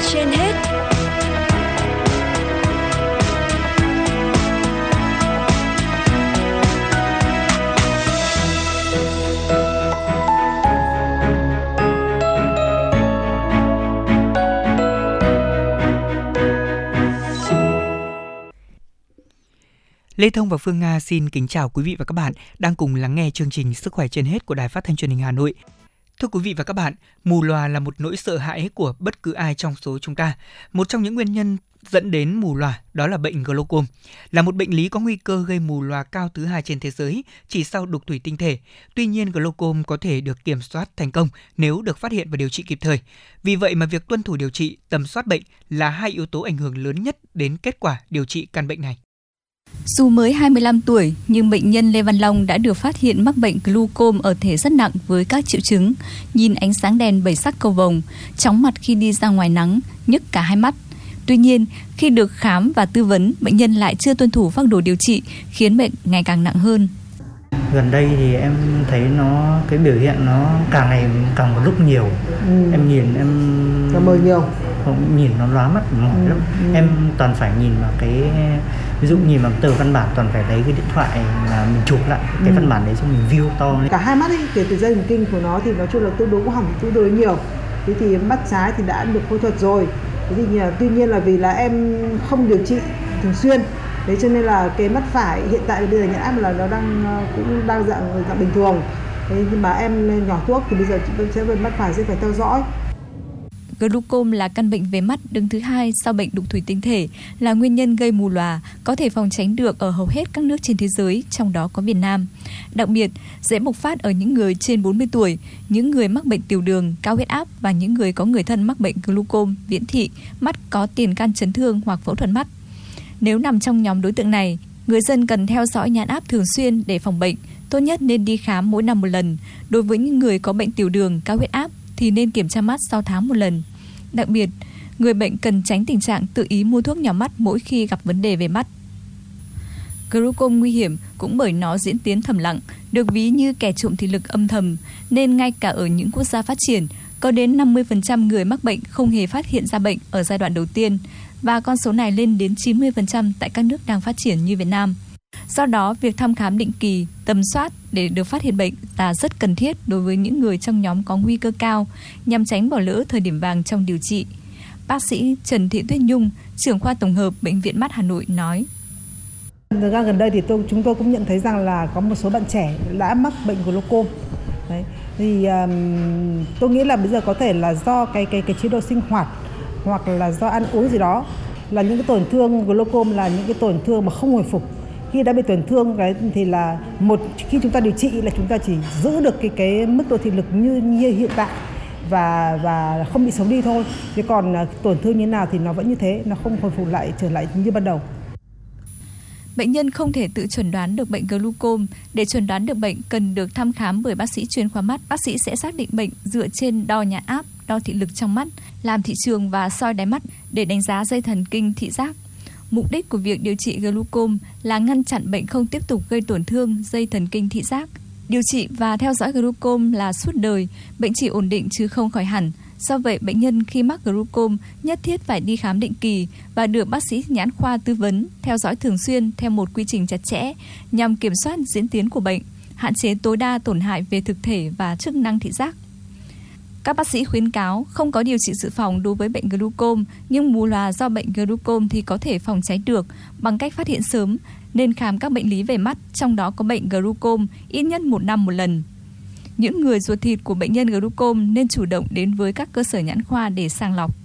trên hết. Lê Thông và Phương Nga xin kính chào quý vị và các bạn đang cùng lắng nghe chương trình Sức khỏe trên hết của Đài Phát thanh Truyền hình Hà Nội. Thưa quý vị và các bạn, mù lòa là một nỗi sợ hãi của bất cứ ai trong số chúng ta. Một trong những nguyên nhân dẫn đến mù lòa đó là bệnh glaucom, là một bệnh lý có nguy cơ gây mù lòa cao thứ 2 trên thế giới chỉ sau đục thủy tinh thể. Tuy nhiên, glaucom có thể được kiểm soát thành công nếu được phát hiện và điều trị kịp thời. Vì vậy mà việc tuân thủ điều trị, tầm soát bệnh là hai yếu tố ảnh hưởng lớn nhất đến kết quả điều trị căn bệnh này. Dù mới 25 tuổi, nhưng bệnh nhân Lê Văn Long đã được phát hiện mắc bệnh glaucom ở thể rất nặng với các triệu chứng nhìn ánh sáng đèn bảy sắc cầu vồng, chóng mặt khi đi ra ngoài nắng, nhức cả hai mắt. Tuy nhiên, khi được khám và tư vấn, bệnh nhân lại chưa tuân thủ phác đồ điều trị, khiến bệnh ngày càng nặng hơn. Gần đây thì em thấy cái biểu hiện nó càng ngày càng một lúc nhiều. Em nhìn nó mờ nhiều. Không, nhìn nó lóa mắt mỏi lắm. Em toàn phải nhìn vào ví dụ nhìn vào tờ văn bản, toàn phải lấy cái điện thoại mà mình chụp lại cái văn bản đấy xong mình view to lên. Cả hai mắt ấy, kể từ dây thần kinh của nó thì nói chung là tương đối có hỏng tương đối nhiều. Thế thì mắt trái thì đã được phẫu thuật rồi. Thế thì tuy nhiên là vì là em không điều trị thường xuyên, thế cho nên là cái mắt phải hiện tại là bây giờ nhãn áp là nó cũng đang dạng bình thường. Thế nhưng mà em nhỏ thuốc thì bây giờ sẽ về mắt phải sẽ phải theo dõi. Glaucom là căn bệnh về mắt đứng thứ 2 sau bệnh đục thủy tinh thể, là nguyên nhân gây mù lòa, có thể phòng tránh được ở hầu hết các nước trên thế giới, trong đó có Việt Nam. Đặc biệt, dễ bộc phát ở những người trên 40 tuổi, những người mắc bệnh tiểu đường, cao huyết áp và những người có người thân mắc bệnh glaucom, viễn thị, mắt có tiền căn chấn thương hoặc phẫu thuật mắt. Nếu nằm trong nhóm đối tượng này, người dân cần theo dõi nhãn áp thường xuyên để phòng bệnh, tốt nhất nên đi khám mỗi năm một lần. Đối với những người có bệnh tiểu đường, cao huyết áp thì nên kiểm tra mắt 6 tháng một lần. Đặc biệt, người bệnh cần tránh tình trạng tự ý mua thuốc nhỏ mắt mỗi khi gặp vấn đề về mắt. Glaucom nguy hiểm cũng bởi nó diễn tiến thầm lặng, được ví như kẻ trộm thị lực âm thầm, nên ngay cả ở những quốc gia phát triển, có đến 50% người mắc bệnh không hề phát hiện ra bệnh ở giai đoạn đầu tiên, và con số này lên đến 90% tại các nước đang phát triển như Việt Nam. Do đó, việc thăm khám định kỳ, tầm soát để được phát hiện bệnh là rất cần thiết đối với những người trong nhóm có nguy cơ cao, nhằm tránh bỏ lỡ thời điểm vàng trong điều trị. Bác sĩ Trần Thị Tuyết Nhung, trưởng khoa tổng hợp Bệnh viện Mắt Hà Nội nói: Thời gian gần đây thì chúng tôi cũng nhận thấy rằng là có một số bạn trẻ đã mắc bệnh glaucom. Đấy. Thì tôi nghĩ là bây giờ có thể là do cái chế độ sinh hoạt hoặc là do ăn uống gì đó, là những cái tổn thương glaucom là những cái tổn thương mà không hồi phục. Khi đã bị tổn thương thì là khi chúng ta điều trị là chúng ta chỉ giữ được cái mức độ thị lực như hiện tại và không bị xấu đi thôi. Chứ còn tổn thương như nào thì nó vẫn như thế, nó không hồi phục lại trở lại như ban đầu. Bệnh nhân không thể tự chẩn đoán được bệnh glaucom. Để chẩn đoán được bệnh cần được thăm khám bởi bác sĩ chuyên khoa mắt. Bác sĩ sẽ xác định bệnh dựa trên đo nhãn áp, đo thị lực trong mắt, làm thị trường và soi đáy mắt để đánh giá dây thần kinh thị giác. Mục đích của việc điều trị glaucom là ngăn chặn bệnh không tiếp tục gây tổn thương dây thần kinh thị giác. Điều trị và theo dõi glaucom là suốt đời, bệnh chỉ ổn định chứ không khỏi hẳn. Do vậy, bệnh nhân khi mắc glaucom nhất thiết phải đi khám định kỳ và được bác sĩ nhãn khoa tư vấn, theo dõi thường xuyên theo một quy trình chặt chẽ nhằm kiểm soát diễn tiến của bệnh, hạn chế tối đa tổn hại về thực thể và chức năng thị giác. Các bác sĩ khuyến cáo không có điều trị dự phòng đối với bệnh glaucom, nhưng mù lòa do bệnh glaucom thì có thể phòng tránh được bằng cách phát hiện sớm, nên khám các bệnh lý về mắt, trong đó có bệnh glaucom, ít nhất 1 năm một lần. Những người ruột thịt của bệnh nhân glaucom nên chủ động đến với các cơ sở nhãn khoa để sàng lọc.